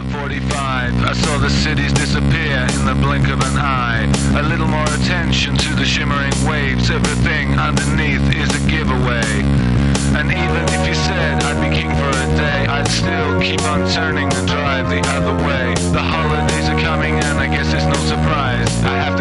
45, I saw the cities disappear in the blink of an eye. A little more attention to the shimmering waves. Everything underneath is a giveaway. And even if you said I'd be king for a day, I'd still keep on turning the drive the other way. The holidays are coming and I guess it's no surprise I have